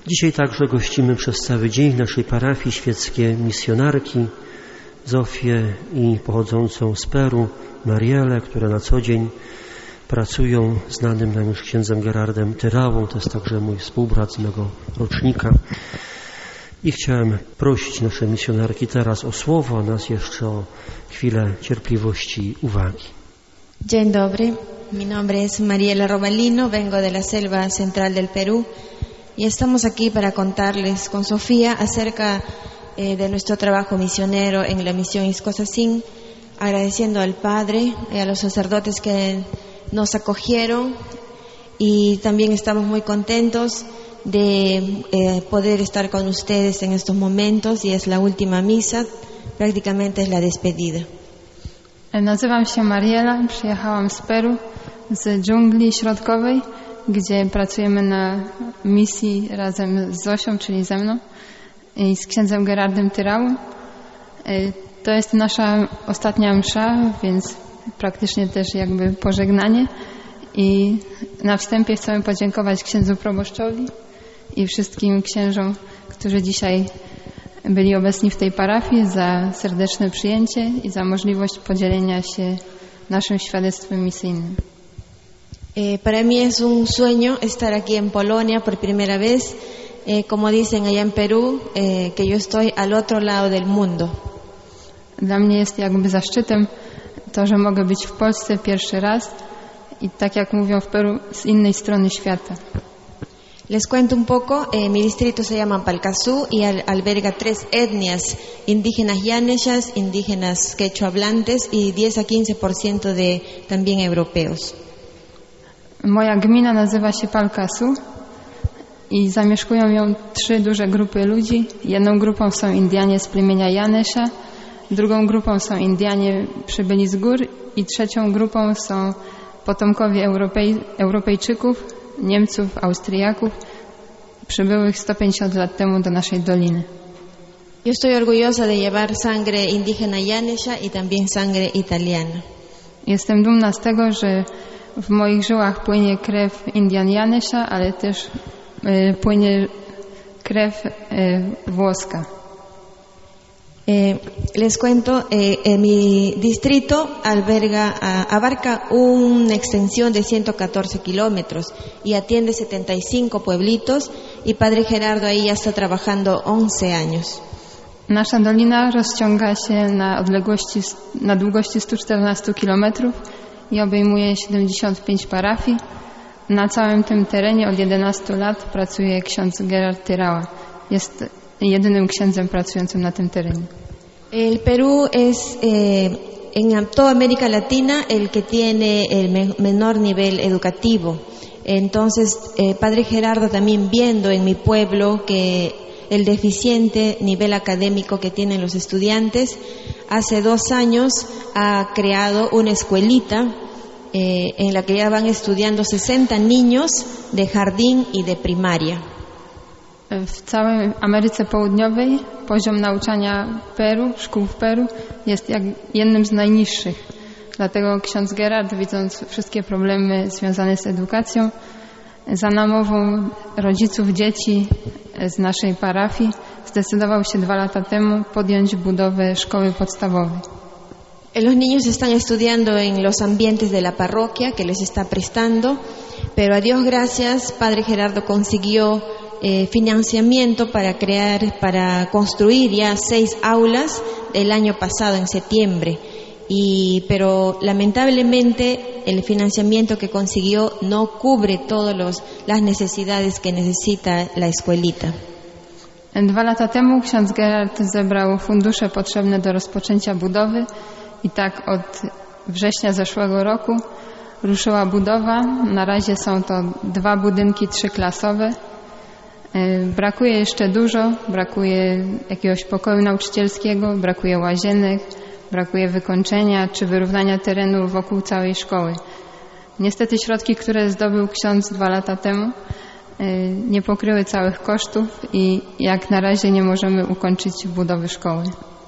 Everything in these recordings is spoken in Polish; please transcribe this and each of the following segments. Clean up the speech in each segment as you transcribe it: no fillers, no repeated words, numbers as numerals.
Dzisiaj także gościmy przez cały dzień w naszej parafii świeckie misjonarki Zofię i pochodzącą z Peru Marielę, które na co dzień pracują znanym nam już księdzem Gerardem Tyrałą. To jest także mój współbrat z mego rocznika. I chciałem prosić nasze misjonarki teraz o słowo, a nas jeszcze o chwilę cierpliwości i uwagi. Dzień dobry, mi nombre es Mariela Robalino, vengo de la selva central del Perú y estamos aquí para contarles con Sofía acerca de nuestro trabajo misionero en la misión Iscosacín, agradeciendo al Padre y a los sacerdotes que nos acogieron, y también estamos muy contentos de poder estar con ustedes en estos momentos, y es la última misa, prácticamente es la despedida. Nazywam się Mariela, przyjechałam z Peru, z dżungli środkowej, gdzie pracujemy na misji razem z Zosią, czyli ze mną, i z księdzem Gerardem Tyrałą. To jest nasza ostatnia msza, więc praktycznie też jakby pożegnanie. I na wstępie chcemy podziękować księdzu proboszczowi i wszystkim księżom, którzy dzisiaj byli obecni w tej parafii, za serdeczne przyjęcie i za możliwość podzielenia się naszym świadectwem misyjnym. Para mí es un sueño estar aquí en Polonia por primera vez, como dicen allá en Perú, que yo estoy al otro lado del mundo. Dla mnie jest jakby zaszczytem to, że mogę być w Polsce pierwszy raz i tak jak mówią w Peru, z innej strony świata. Les cuento un poco, mi distrito se llama Palcazú y alberga 3 etnias, indígenas llaneshas, indígenas quechua hablantes y 10 a 15% de también europeos. Moja gmina nazywa się Palcazú i zamieszkują ją 3 duże grupy ludzi. Jedną grupą są Indianie z plemienia Janesza, drugą grupą są Indianie przybyli z gór i trzecią grupą są potomkowie Europejczyków, Niemców, Austriaków, przybyłych 150 lat temu do naszej doliny. Yo estoy orgullosa de llevar sangre indígena llanesha y también sangre italiana. Jestem dumna z tego, że w moich żyłach płynie krew Indian Janesza, ale też płynie krew włoska. Les cuento, mi distrito abarca una extensión de 114 kilómetros y atiende 75 pueblitos, y Padre Gerardo ahí ya está trabajando 11 años. Nasza dolina rozciąga się na długości 114 kilometrów i obejmuje 75 parafii. Na całym tym terenie od 11 lat pracuje ksiądz Gerard Tyrała. Jest jedynym księdzem pracującym na tym terenie. El Perú es en toda América Latina el que tiene el menor nivel educativo. Entonces, Padre Gerardo, también viendo en mi pueblo que el deficiente nivel académico que tienen los estudiantes, hace 2 años ha creado una escuelita en la que ya van estudiando 60 niños de jardín y de primaria. W całej Ameryce Południowej poziom nauczania Peru, szkół w Peru jest jednym z najniższych. Dlatego ksiądz Gerard, widząc wszystkie problemy związane z edukacją, za namową rodziców dzieci z naszej parafii zdecydował się 2 lata temu podjąć budowę szkoły podstawowej. Los niños están estudiando en los ambientes de la parroquia que les está prestando, pero a Dios gracias, Padre Gerardo consiguió financiamiento para construir ya 6 aulas el año pasado en septiembre, pero lamentablemente el financiamiento que consiguió no cubre todas las necesidades que necesita la escuelita. 2 lata temu ksiądz Gerard zebrał fundusze potrzebne do rozpoczęcia budowy i tak od września zeszłego roku ruszyła budowa. Na razie są to 2 budynki 3-klasowe. Brakuje jeszcze dużo, brakuje jakiegoś pokoju nauczycielskiego, brakuje łazienek, brakuje wykończenia czy wyrównania terenu wokół całej szkoły. Niestety środki, które zdobył ksiądz 2 lata temu, nie pokryły całych kosztów i jak na razie nie możemy ukończyć budowy szkoły.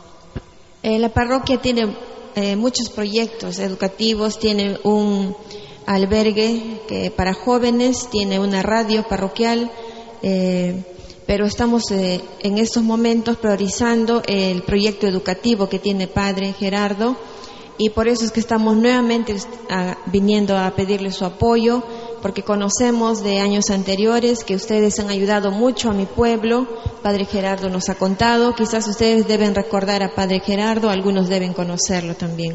La parroquia tiene muchos proyectos educativos, tiene un albergue para jóvenes, tiene una radio parroquial, pero estamos en estos momentos priorizando el proyecto educativo que tiene Padre Gerardo, y por eso es que estamos nuevamente viniendo a pedirle su apoyo, porque conocemos de años anteriores que ustedes han ayudado mucho a mi pueblo. Padre Gerardo nos ha contado, quizás ustedes deben recordar a Padre Gerardo, algunos deben conocerlo también.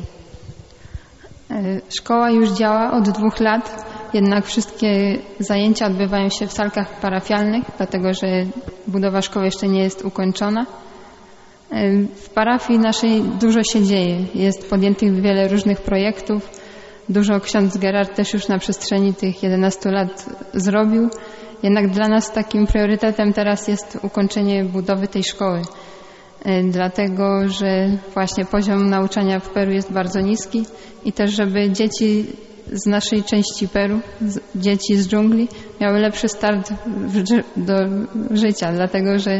Szkoła już działa od 2 lat, jednak wszystkie zajęcia odbywają się w salkach parafialnych, dlatego że budowa szkoły jeszcze nie jest ukończona. W parafii naszej dużo się dzieje, jest podjętych wiele różnych projektów, dużo ksiądz Gerard też już na przestrzeni tych 11 lat zrobił, jednak dla nas takim priorytetem teraz jest ukończenie budowy tej szkoły, dlatego że właśnie poziom nauczania w Peru jest bardzo niski i też żeby dzieci z naszej części Peru, dzieci z dżungli miały lepszy start do życia, dlatego że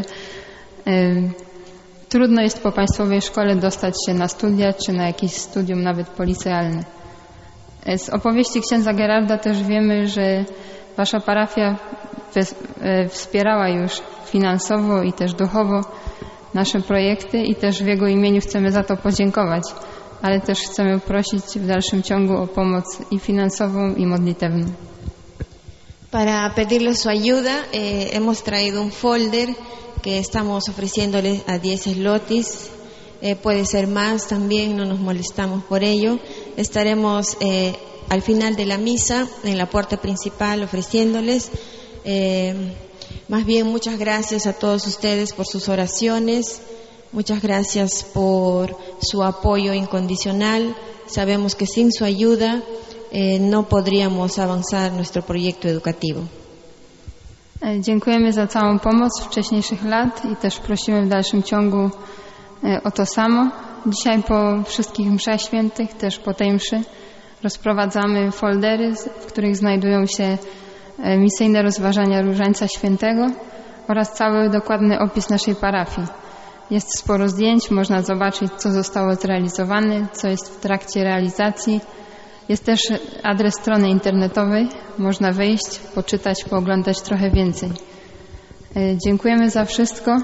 trudno jest po państwowej szkole dostać się na studia, czy na jakieś studium nawet policealne. Z opowieści księdza Gerarda też wiemy, że wasza parafia wspierała już finansowo i też duchowo nasze projekty i też w jego imieniu chcemy za to podziękować, ale też chcemy prosić w dalszym ciągu o pomoc i finansową, i modlitewną. Para pedirle su ayuda, hemos traído un folder que estamos ofreciéndole a 10 zlotys. Puede ser más también, no nos molestamos por ello. Estaremos al final de la misa en la puerta principal ofreciéndoles. Más bien, muchas gracias a todos ustedes por sus oraciones. Muchas gracias por su apoyo incondicional. Sabemos que sin su ayuda no podríamos avanzar nuestro proyecto educativo. Dziękujemy za całą pomoc wcześniejszych lat i też prosimy w dalszym ciągu o to samo. Dzisiaj po wszystkich mszach świętych, też po tej mszy, rozprowadzamy foldery, w których znajdują się misyjne rozważania Różańca Świętego oraz cały dokładny opis naszej parafii. Jest sporo zdjęć, można zobaczyć, co zostało zrealizowane, co jest w trakcie realizacji. Jest też adres strony internetowej, można wejść, poczytać, pooglądać trochę więcej. Dziękujemy za wszystko,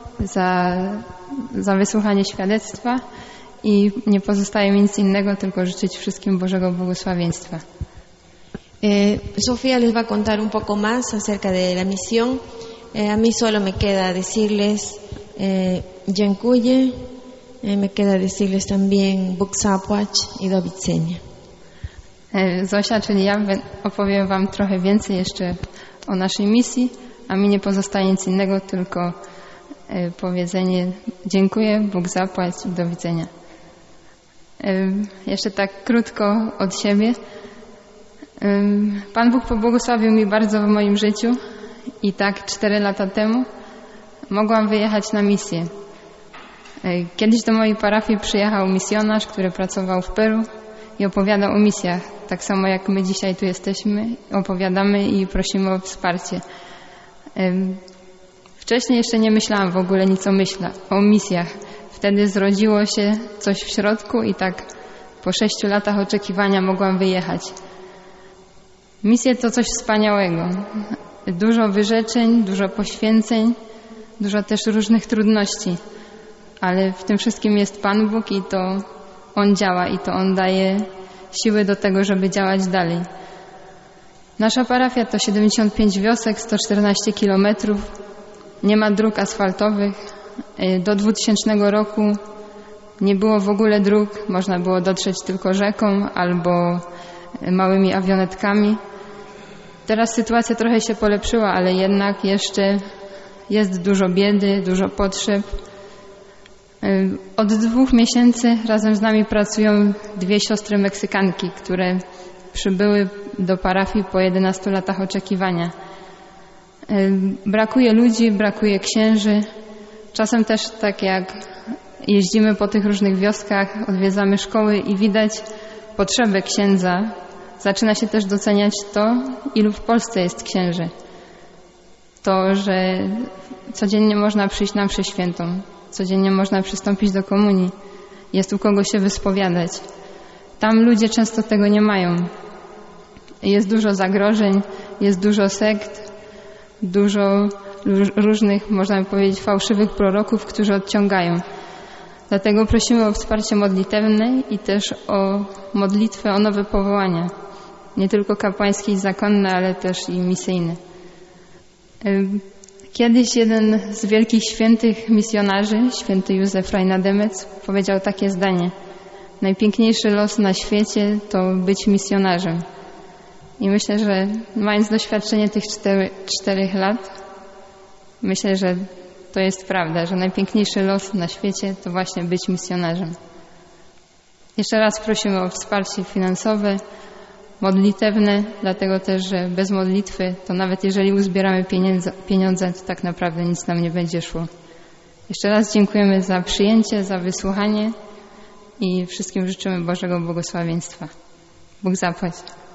za wysłuchanie świadectwa i nie pozostaje mi nic innego, tylko życzyć wszystkim Bożego błogosławieństwa. Sofía les va a contar un poco más acerca de la misión. A mí solo me queda decirles dziękuję, me queda decirles también Bóg zapłać i do widzenia. Zosia, czyli ja, opowiem wam trochę więcej jeszcze o naszej misji, a mi nie pozostaje nic innego, tylko powiedzenie dziękuję, Bóg zapłać i do widzenia. Jeszcze tak krótko od siebie. Pan Bóg pobłogosławił mi bardzo w moim życiu i tak 4 lata temu mogłam wyjechać na misję. Kiedyś do mojej parafii przyjechał misjonarz, który pracował w Peru i opowiadał o misjach. Tak samo jak my dzisiaj tu jesteśmy, opowiadamy i prosimy o wsparcie. Wcześniej jeszcze nie myślałam w ogóle nic o misjach. Wtedy zrodziło się coś w środku i tak po 6 latach oczekiwania mogłam wyjechać. Misje to coś wspaniałego. Dużo wyrzeczeń, dużo poświęceń, dużo też różnych trudności. Ale w tym wszystkim jest Pan Bóg i to On działa i to On daje siły do tego, żeby działać dalej. Nasza parafia to 75 wiosek, 114 kilometrów. Nie ma dróg asfaltowych. Do 2000 roku nie było w ogóle dróg. Można było dotrzeć tylko rzeką albo małymi awionetkami. Teraz sytuacja trochę się polepszyła, ale jednak jeszcze jest dużo biedy, dużo potrzeb. Od 2 miesięcy razem z nami pracują 2 siostry Meksykanki, które przybyły do parafii po 11 latach oczekiwania. Brakuje ludzi, brakuje księży. Czasem też tak jak jeździmy po tych różnych wioskach, odwiedzamy szkoły i widać potrzebę księdza. Zaczyna się też doceniać to, ilu w Polsce jest księży. To, że codziennie można przyjść na mszę świętą, codziennie można przystąpić do komunii, jest u kogo się wyspowiadać. Tam ludzie często tego nie mają. Jest dużo zagrożeń, jest dużo sekt, dużo różnych, można by powiedzieć, fałszywych proroków, którzy odciągają. Dlatego prosimy o wsparcie modlitewne i też o modlitwę o nowe powołania. Nie tylko kapłańskie i zakonne, ale też i misyjne. Kiedyś jeden z wielkich świętych misjonarzy, święty Józef Rajna-Demec, powiedział takie zdanie: najpiękniejszy los na świecie to być misjonarzem. I myślę, że mając doświadczenie tych 4 lat, myślę, że to jest prawda, że najpiękniejszy los na świecie to właśnie być misjonarzem. Jeszcze raz prosimy o wsparcie finansowe, modlitewne, dlatego też, że bez modlitwy to nawet jeżeli uzbieramy pieniądze, to tak naprawdę nic nam nie będzie szło. Jeszcze raz dziękujemy za przyjęcie, za wysłuchanie i wszystkim życzymy Bożego błogosławieństwa. Bóg zapłać.